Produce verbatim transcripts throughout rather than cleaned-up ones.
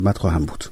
خدمت خواهم بود.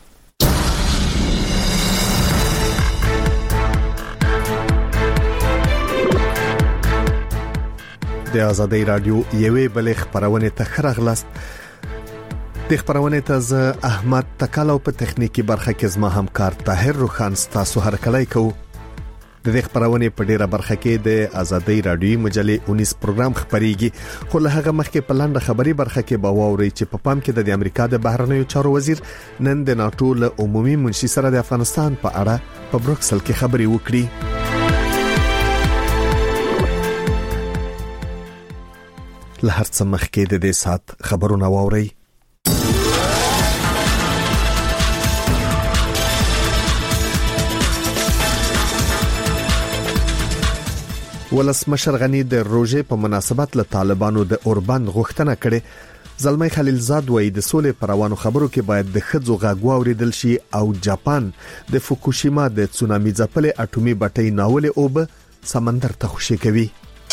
د آزادۍ رادیو یوې بلې خبرونه ته خراغلاست. د خبرونه ته ز احمد تکالو په تخنیکی برخه کې زما همکار طاهر روخان تاسو هر کله کو. د دې خبرونه په ډیره برخه کې د آزادۍ رادیو مجلې انیس پروګرام خبريږي، خو له هغه مخکې په لاندې خبري برخه کې به واوري چې په پام کې د امریکا د بهرنیو چارو وزیر نن د ناتو له عمومي منشي سره د افغانستان په اړه په بروکسل کې خبري وکړي. له هر څه مخکې د دې سات خبرونه واوري. ولسمشر غنی د روزې په مناسبت له طالبانو د اوربند غوښتنه کړې. زلمی خلیلزاد وایي د سولې پر روانو خبرو کې باید د خځو غږ واوریدل شي او جاپان د فوکوشیما د تسونامي ځپلې اټومي بټۍ ناولې اوبه سمندر ته خوشي کوي.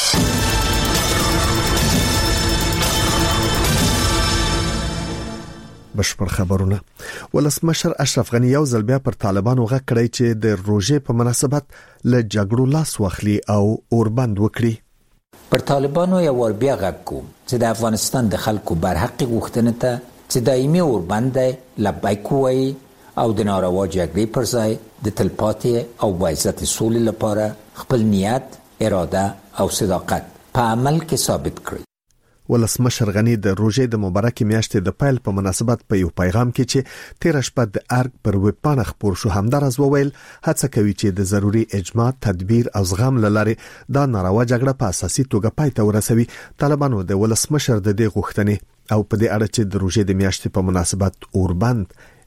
بشپړ خبرونه. ولسمشر اشرف غنی یو ځل بیا پر طالبانو غږ کړی چې د روزې په مناسبت له جګړو لاس واخلي او اوربند وکړي. پر طالبانو یو ور بیا غږ کوم چې د افغانستان د خلکو برحق غوښتنه ته چې دایمي اوربند لبیک وایي او د ناروا جګړې پر ځای د تلپاتې او باعزت سولې لپاره خپل نیت، اراده او صداقت په عمل کې ثابت کړي. ولسمشر غنی د روزې د مبارکې میاشتې د پیل په مناسبت په یو پیغام کې چې تیر شپه د ارګ پر ویبپاڼه خبر شو همدارز وویل هڅه کوي چې د ضروري اجماع، تدبیر او زغم لاره دا ناروا جګړه په اساسي توګه پای ته ورسوي. طالبانو د ولسمشر د دې غوښتنې او په دې اړه چې د روزې د میاشتې په مناسبت اوربند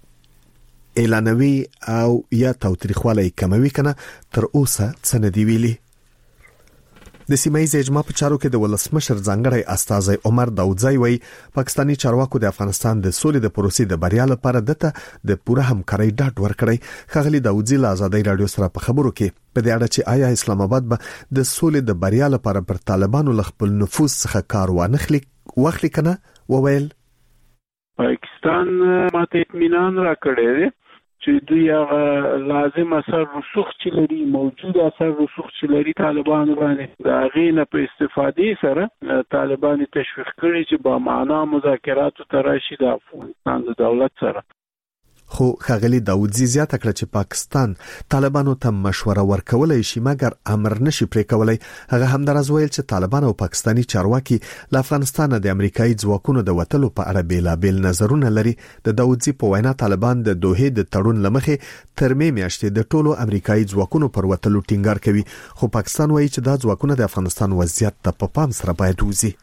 اعلانوي او یا تاوتریخوالی کموي کنه تر اوسه څه نه دی ویلي. د سیمایي اجماع په چارو کې د ولسمشر ځانګړی استازی عمر داودزی وایي پاکستانی چارواکو د افغانستان د سولې د پروسې د بریا لپاره دته د پوره همکارۍ ډاډ ورکړی. خغلی داودزی له آزادۍ رادیو سره په خبرو کې په دې اړه چې آیا اسلام آباد به د سولې د بریا لپاره پر طالبانو له خپل نفوذ څخه کار وانخلي واخلي کنه وویل پاکستان ماته اطمینان راکړی دی چې دوی هغه لازم اثر رسوخ چې لري موجود اثر رسوخ چې لري طالبان باندې د هغې نه په استفادې سره طالبان تشویق کړي چې با معنا مذاکراتو ته راشي د افغانستان د دولت سره. خو خغلی داودزی زیاته کړه چې پاکستان طالبانو ته مشوره ورکولای شي مګر امر نشي پرې کولای. هغه هم درز ویل چې طالبان او پاکستانی چارواکي له افغانستان د امریکایي ځواکونو د وټلو په اړه بیلابل نظرونه لري. د داودزی په وینا طالبان د دوحې د تړون لمخې ترمه میاشتې د ټولو امریکایي ځواکونو پر وټلو ټینګار کوي، خو پاکستان وایي چې دا ځواکونه د افغانستان وضعیت ته په پام سره باید وزي.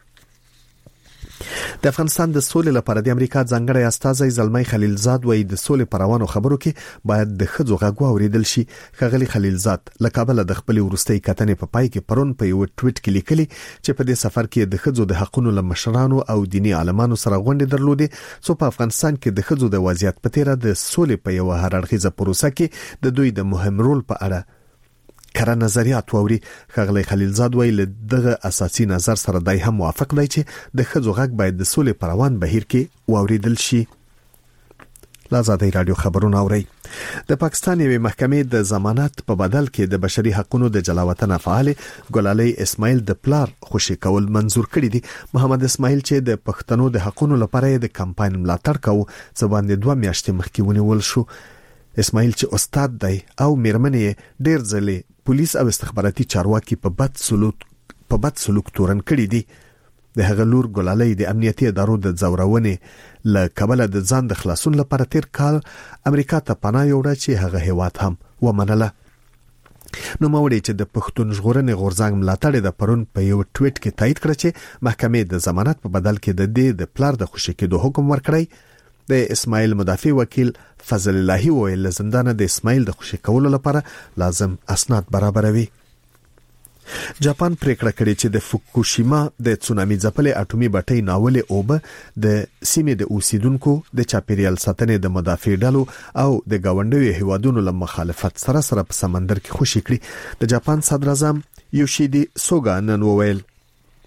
د افغانستان د سولې لپاره د امریکا ځانګړی استازی زلمی خلیلزاد وایي د سولې پر روانو خبرو کې باید د خځو غږ واوریدل شي. خغلی خلیلزاد له کابل د خپل ورستۍ کتنې په پای کې پرون په یو ټویټ کې لیکلي چې په دې سفر کې د خځو د حقوقو لمشرانو او دینی عالمانو سره غونډې درلودې څو په افغانستان کې د خځو د وضعیت په تیره د سولې په یو هر اړخیزه پروسه کې د دوی د مهم رول په اړه کره نظریات ووري. خغلی خلیلزاد ویل دغه اساسي نظر سره دای هم موافق دی چې د خځو غږ باید د سولې پروان بهیر کې واوریدل شي. آزادۍ رادیو خبرونه اوري. د پاکستان یوې محکمې د ضمانت په بدل کې د بشري حقوقو د جلاوطن فعال ګلالي اسماعیل د پلار خوشي کول منزور کړی دی. محمد اسماعیل چې د پښتنو د حقوقو لپاره د کمپاین ملاتړ کوي ځبان د دوه میاشتې مخکې ونیول شو. اسماعیل چې استاد دی او میرمنې ډیر ځلې پولیس او استخباراتي چارواکي په بد سلوک په بد سلوک تورن کړی دي. د هغه لور ګلالي د امنیتي ادارو د ځورونې له کبله د ځان د خلاصون لپاره تیر کال امریکا ته پناه یوړه چې هغه هیواد هم ومنله. نو موري چې د پښتون ژغورنې غورځنګ ملاتړ د پرون په یو ټویټ کې تایید کړ چې محکمې د ضمانت په بدل کې د دې د پلار د خوشي کېدو حکم ورکړی. د اسماعیل مدافع وکیل فضل الله ویل زندان د اسماعیل د خوشي کولو لپاره لازم اسناد برابروي. جاپان پریکړه کړې چې د فوکوشیما د تسونامي ځپلې اټومي بټۍ ناولې اوبه د سیمې د اوسیدونکو د چاپیریال ساتنې د مدافع ډلو او د گاونډیو هیوادونو له مخالفت سره سره په سمندر کې خوشي کړي. د جاپان صدر اعظم یوشیدي سوګا نن وویل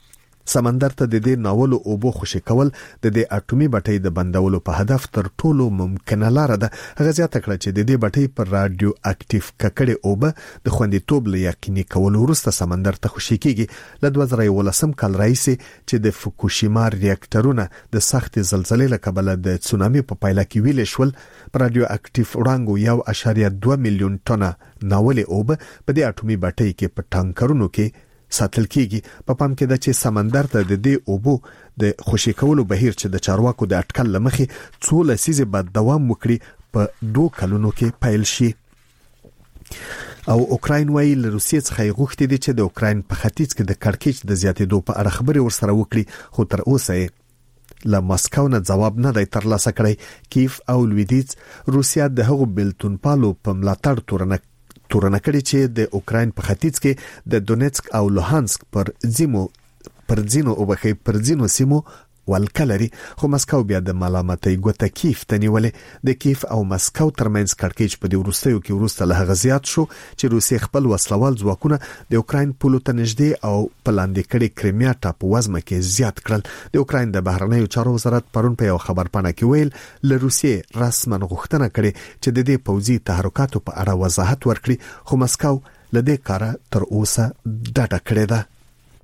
سمندر ته د دې ناولو اوبو خوشي کول د دې اټومي بټۍ د بندولو په هدف تر ټولو ممکنه لار ده. هغه زیاته کړه چې د دې بټۍ پر رادیو اکټیو ککړې اوبه د خوندیتوب له یقیني کولو وروسته سمندر ته خوشي کیږي. له دوه زره یولسم کال راهیسې چې د فوکوشیما ریاکټرونه د سخت زلزلې له کبله د تسونامي په پایله کې ویلې شول، پر رادیو اکټیو وړانګو یو اشاریه دوه میلیون ټنه ناولې اوبه په دې اټومي بټۍ کې په ټانکرونو کې ساتل کیږي. په پام کې ده چې سمندر ته د دې اوبو د خوشي کولو بهیر چې د چارواکو د اټکل لمخې څو لسیزې بعد دوام وکړي په دوه کلونو کې پیل شي. او اوکراین وایي له روسیې څخه یې غوښتي دي چې د اوکراین په ختیځ کې د کړکېچ د زیاتېدو په اړه خبرې ورسره وکړي، خو تر اوسه یې له ماسکو نه ځواب نه دی ترلاسه کړی. کیف او لویدیځ روسیا د هغو بلتون پالو په ملاتړ تورنه تورنه کړي چې د اوکراین په ختیځ کې د دونیتسک او لوهانسک پر زیمو پر ځینو او بخې پر ځینو سیمو ولکلري، خو مسکو بیا د ملامتۍ ګوته کیف ته نیولې. د کیف او مسکو ترمنځ کړکېچ په دې وروستیو کې وروسته له هغه زیات شو چې روسیې خپل وسلوال ځواکونه د اوکراین پولو ته نږدې او په لاندې کړي کریمیا ټاپووزمه کې زیات کړل. د اوکراین د بهرنیو چارو وزارت پرون په یو خبرپاڼه کې ویل له روسیې رسما غوښتنه کړې چې د دې پوځي تحرکاتو په اړه وضاحت ورکړي، خو مسکو له دې کاره تر اوسه ډډه کړې ده.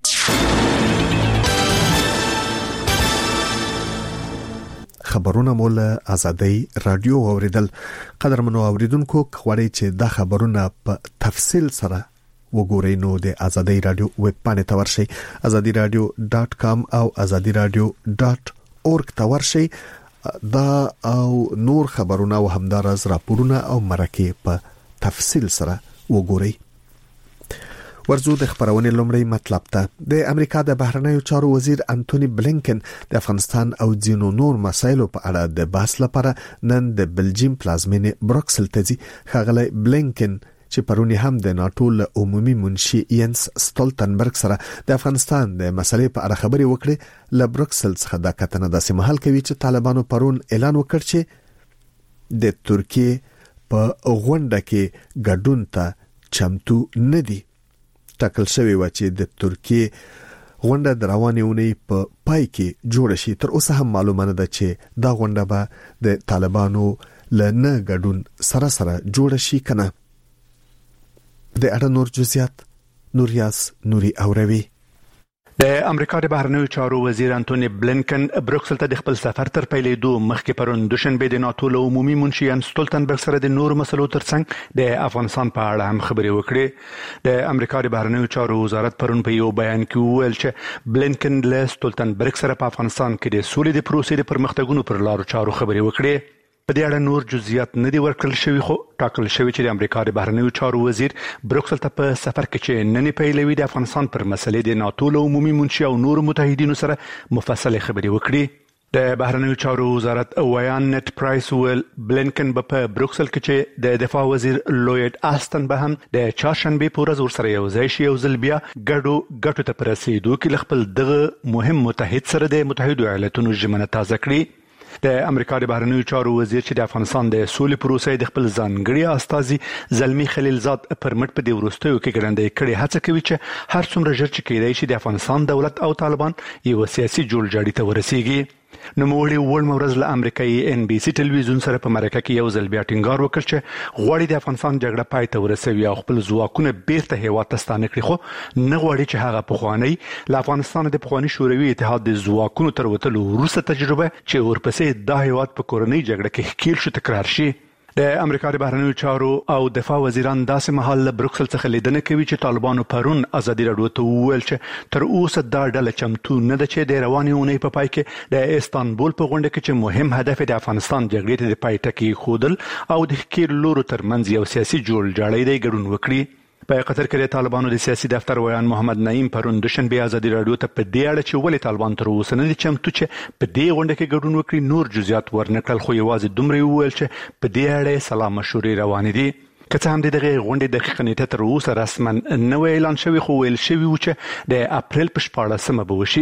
خبرونه مول آزادۍ رادیو اوریدل. قدرمنو اوریدونکو، غواړئ چې دا خبرونه په تفصیل سره وګورئ نو د آزادۍ رادیو ویب پاڼې ته ورشئ، آزادي رادیو ډاټ کام او آزادي رادیو ډاټ اورګ ته ورشئ. دا او نور خبرونه او همدارس راپورونه او مرکې په تفصیل سره وګورئ. ورزو د خبرونې لومړی مطلب ته. د امریکا د بهرنیو چارو وزیر انټونی بلینکن د افغانستان او ځینو نور مسایلو په اړه د بحث لپاره نن د بلجیم پلازمینې بروکسل ته ځي. ښاغلی بلینکن چې پرونی هم د ناتو له عمومي منشي ینس ستولتنبرګ سره د افغانستان د مسلې په اړه خبرې وکړې، له بروکسل څخه دا کتنه داسې مهال کوي چې طالبانو پرون اعلان وکړ چې د ترکیې په غونډه کې ګډون ته چمتو نه دي. ټاکل شوی و چې د ترکیې غونډه د روانې اونۍ په پای کې جوړه شي. تر اوسه هم معلومه نه ده چې دا غونډه به د طالبانو له نه ګډون سره سره جوړه شي کنه. د اړه نور جزئیات نوریاس نوري اوروي. د امریکا د بهرنیو چارو وزیر انټونی بلینکن بروکسل ته د خپل سفر تر پیلېدو مخکې پرون دوشنبه د ناتو له عمومي منشي ینس ستولتنبرګ سره د نورو مسلو ترڅنګ د افغانستان په اړه هم خبرې وکړې. د امریکا د بهرنیو چارو وزارت پرون په یو بیان کې وویل چې بلینکن له ستولتنبرګ سره په افغانستان کې د سولې د پروسې د پرمختګونو پر لارو چارو خبرې وکړې. په دې اړه نور جزئیات نه دي ورکړل شوي، خو ټاکل شوی چې د امریکا د بهرنیو چارو وزیر بروکسل ته په سفر کې چې نن پیلوي د افغانستان پر مسلې د ناتو له عمومي منشي او نور متحدینو سره مفصل خبرې وکړي. د بهرنیو چارو وزارت ویان نت پرایس ویل بلینکن به په بروکسل کې چې د دفاع وزیر لوید آستن به هم د چهارشنبه په ورځ ورسره یو ځای شي او ځل بیا ګډو ګټو ته پرسېدو کې خپل دغه مهم متحد سره د متحدو ایالاتونو ژمنه تازه کړي. د امریکا د بهرنیو چارو وزیر چې د افغانستان د سولې پروسې د خپل ځانګړي استازي زلمی خلیلزاد پر مټ په دې وروستیو کې ګړندۍ کړې هڅه کوي چې هر څومره ژر چې کېدای شي د افغانستان دولت او طالبان یو سیاسي جوړجاړي ته ورسیږي. نوموړي وړ ورځ له امریکایي ان بي سي ټلویزیون سره په مرکه کې یو ځل بیا ټینګار وکړ چې غواړي د افغانستان جګړه پای ته ورسوي او خپل ځواکونه بیرته هیواد ته ستانه کړي، خو نه غواړي چې هغه پخوانی له افغانستان د پخوانی شوروي اتحاد د ځواکونو تر وتلو وروسته تجربه چې ورپسې د هیواد په کورنۍ جګړه کې ښکیل شو تکرار شي. د امریکا د بهرنیو چارو او دفاع وزیران داسې مهال له بروکسل څخه لیدنه کوي چې طالبانو پرون ازادي راډیو ته وویل چې تر اوسه دا ډله چمتو نه ده چې د روانې اونۍ په پای کې د استانبول په غونډه کې چې مهم هدف د افغانستان جګړې ته د پای ټکی ښودل او د ښکیل لورو ترمنځ یو سیاسي جوړجاړی دی ګډون وکړي. په قطر کې د طالبانو د سیاسي دفتر ویان محمد نعیم پرون دوشنبه ازادي راډیو ته په دې اړه چې ولې طالبان تر اوسه نه دي چمتو چې په دې غونډه کې ګډون وکړي نور جزئیات ورنکړل، خو یوازې دومره وویل چې په دې اړه سلام مشورې روانې دي. که څه هم د دغه غونډې دقیقه نیټه تر اوسه رسما نه اعلان شوی، خو ویل شوی و چې د اپریل په شپاړلسمه به وشي.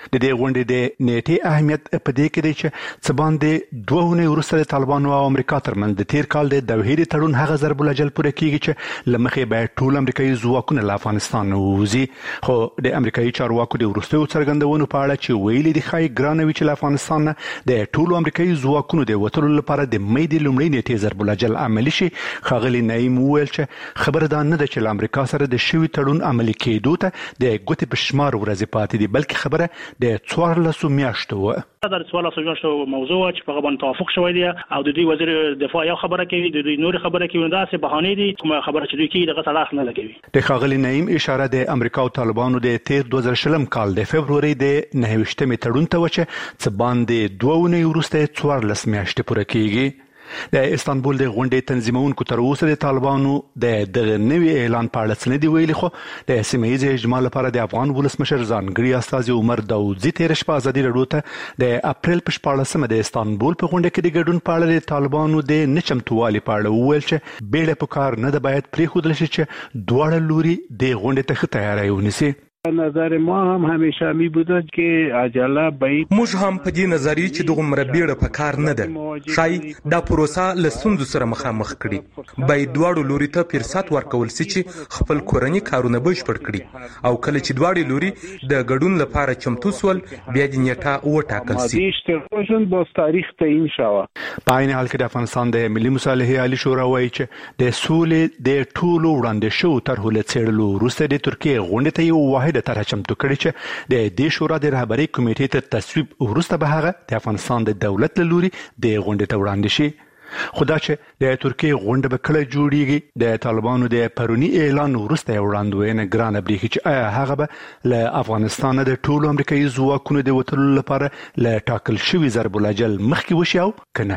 د دې غونډې د نیټې اهمیت په دې کې دی چې څه باندې دوه اونۍ وروسته د طالبانو او امریکا ترمنځ د تیر کال د دوحې تړون هغه ضرب الجل پوره کیږي چې لمخې باید ټول امریکایي ځواکونه له افغانستان ووځي. خو د امریکایي چارواکو د وروستیو څرګندونو په اړه چې ویلي دي ښایي ګرانه وي چې له افغانستان نه د ټولو امریکایي ځواکونو د وتلو لپاره د مې د لومړۍ نیټې ضرب الجل عملي شي. ښاغلي نعیم وویل چې خبره دا نه ده چې له امریکا سره د شوي تړون عملي کېدو ته د ګوتې په شمار ورځې پاتې دي، بلکې خبره د څوارلسو میاشتو و. دا د څوارلسو میاشتو موضوع چې په هغه باندې توافق شوی دی او د دوی وزیر دفاع یو خبره کوي، د دوی نور خبره کوي، دا څه بهانې دي کومه خبره چې دوی کوي دغه صلاح نه لګوي. د ښاغلي نعیم اشاره د امریکا او طالبانو د تیر دوه زره شلم کال د فبروري د نهه ویشتمې تړون ته و چې څه باندې دوه اونۍ وروسته څوارلس میاشتې پوره کیږي. د استانبول د غونډې تنظیمونکو تر اوسه د طالبانو د دغه نوي اعلان په اړه څه نه دي ویلي، خو د سیمه ییز اجماع لپاره د افغان ولسمشر ځانګړي استازي عمر داودزي تېره شپه ازادي راډیو ته د اپریل په شپاړلسمه د استانبول په غونډه کې د ګډون په اړه د طالبانو د نه چمتووالي په اړه وویل چې بیړه په کار نه ده، باید پرېښودل شي چې دواړه لوري د غونډې ته ښه تیاری ونیسي. نظر ما هم همیشه می بوده که عجله باید موږ هم په دې نظریه چې دغه مربیړه په کار نه ده، شای دا پروسه له ستونزو سره مخامخ کړي، باید دواړو لوري ته فرصت ورکول شي چې خپل کورنی کارونه بشپړ کړي او کله چې دواړو لوري د ګډون لپاره چمتو سول بیا د نیټه وټاکل شي. اشتراکشون با تاریخ تعیین شوه. په عین حال کې د افغانستان د ملي مصالحې عالی شورا وایي چې د سولې د ټولو وړاندې شو طرحو له څېړلو وروسته د ترکیې غونډې ته یو واحد د طرح چمتو کړي چې د دې شورا د رهبرۍ کمیټې ته تصویب وروسته به هغه د افغانستان د دولت له لوري د غونډې ته وړاندې شي. خو دا چې د ترکیې غونډه به کله جوړیږي د طالبانو د پرونی اعلان وروسته وړاندوینه ګرانه بریښي چې آیا هغه به له افغانستان د ټولو امریکایي ځواکونو د وتلو لپاره له ټاکل شوي ضرب الجل مخکې وشي او که نه.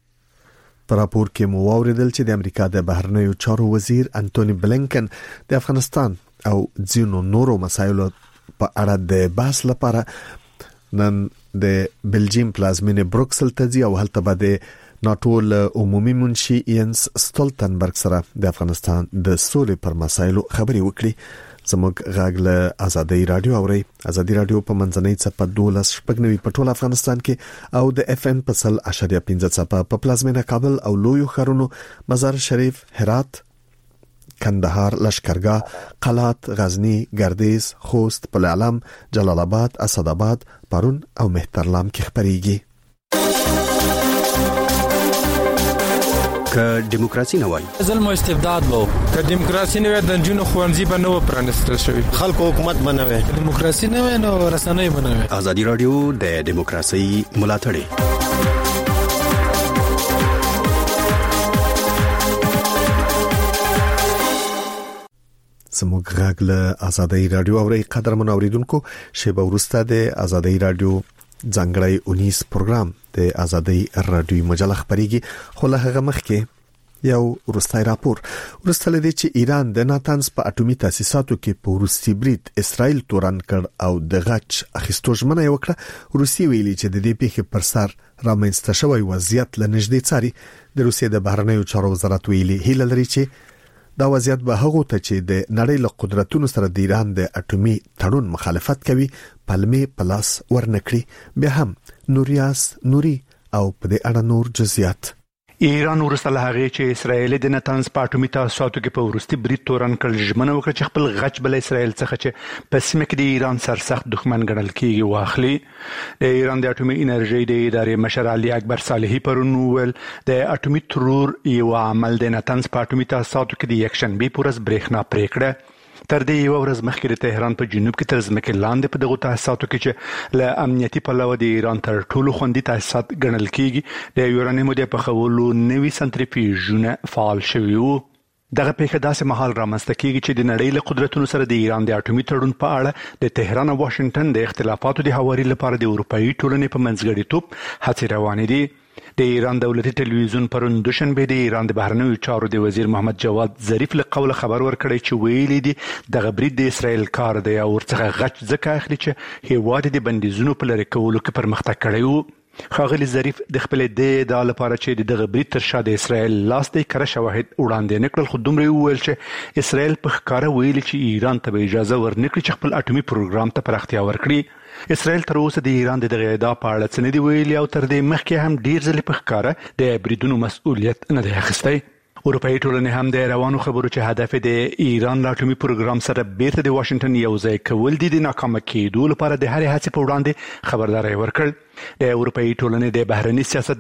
په راپور کې مو واوریدل چې د امریکا د بهرنیو چارو وزیر انټونی بلینکن د افغانستان او ځینو نورو مسایلو په اړه د بحث لپاره نن د بلجیم پلازمینې بروکسل ته ځي او هلته به د ناټو له عمومي منشي ینس ستولتنبرګ سره د افغانستان د سولې پر مسایلو خبرې وکړي. زموږ غږ له ازادي رادیو اوري. ازادي رادیو په منځنۍ څپه دولس شپږ نوي په ټول افغانستان کې او د اف ام په سل اشاریه پنځه څپه په پلازمینه کابل او لویو ښارونو مزار شریف، هرات، کندهار، لشکرګاه، قلات، غزنی، گردیز، خوست، پل علم، جلال آباد، اسداباد، پرون او مهترلام کې خبريږي. که دیموکراسي نه وای ظلم او استبداد وو، که دیموکراسي نه وای د جنونو خوانزي به نو پرانستل شوی، خلکو حکومت بنوي، دیموکراسي نه وای نو رسنۍ بنوي. ازادي رادیو د دیموکراسي ملاتړ زموږ غږ له ازادي رادیو اوري. قدرمن اوریدونکو، شیبه ورسته د ازادي رادیو ځانګړی اونیس پروګرام د ازادي رادیو مجله خبريږي، خو له هغه مخکې یو ورستای راپور ورستل دي چې ایران د ناتنز په اټومي تاسیساتو کې په روسي برید اسرائیل تورن کړ او د غچ اخیستو ژمنه وکړه. روسي ویلي چې د دې پیښې پر سر رامنځته شوی وضعیت لنږدې څاري. د روسیې د بهرنیو چارو وزارت ویلي هیله لري چې دا وضعیت به هغه ته چې د نړۍ له قدرتونو سره د ایران د اټومي تړون مخالفت کوي پلمې پلاس ورنکړي. بیا هم نوریاس نوري او په دې اړه نور جزئیات. ایران ورسته له هغې چې اسرائیل د نتنز په اټومي تاسیساتو کې په وروستي برید تورن کړل ژمنه وکړه چې خپل غچ بل اسرائیل څخه چې په سیمه کې د ایران سرسخت دښمن ګڼل کېږي واخلي. د ایران د اټومي انرژۍ د ادارې مشر علي اکبر صالحي پرون وویل د اټومي ترور یو عمل د نتنز په اټومي تاسیساتو کې د یکشنبې په ورځ برېښنا پرې کړه. تر دې یو ورځ مخکې د تهران په جنوب کې تر ځمکې لاندې په دغو تاسیساتو کې چې له امنیتي پلوه د ایران تر ټولو خوندي تاسیسات ګڼل کېږي د یورانیمو د پخولو نوي سنتریفیوژونه فعال شوي وو. دغه پیښه داسې مهال رامنځته کېږي چې د نړۍ له قدرتونو سره د ایران د اټومي تړون په اړه د تهران او واشنگټن د اختلافاتو د هواري لپاره د اروپایي ټولنې په منځګړیتوب هڅې روانې دي. د ایران دولتي ټلویزیون پرون دوشنبه د ایران د بهرنیو چارو د وزیر محمد جواد ظریف له قوله خبر ورکړی چې ویلي دي دغه برید د اسرائیل کار دی او ورڅخه غچ ځکه اخلي چې هیواد د بندیزونو په لرې کولو کې پرمختګ کړی وو. ښاغلي ظریف د خپل د لپاره چې دغه برید تر شا د اسرائیل لاس دی کړه شواهد وړاندې نکړل، خو دومره وویل چې اسرائیل په ښکاره ویلي چې ایران ته به اجازه ورنکړي چې خپل اټومي پروګرام ته پراختیا ورکړي. اسرائیل تر اوسه د ایران د دغه ادعا په اړه څه نه دی ویلي او تر دې مخکې هم ډیر ځلې په ښکاره د بریدونو مسؤلیت نه دی اخیستی. اروپایي ټولنې هم د روانو خبرو چې هدف د ایران له اټومي پروګرام سره بیرته د واشنگټن یو ځای کول دي د ناکامه کېدو لپاره د هرې هڅې په وړاندې خبرداری ورکړ. د اروپایي ټولنې د بهرني سیاست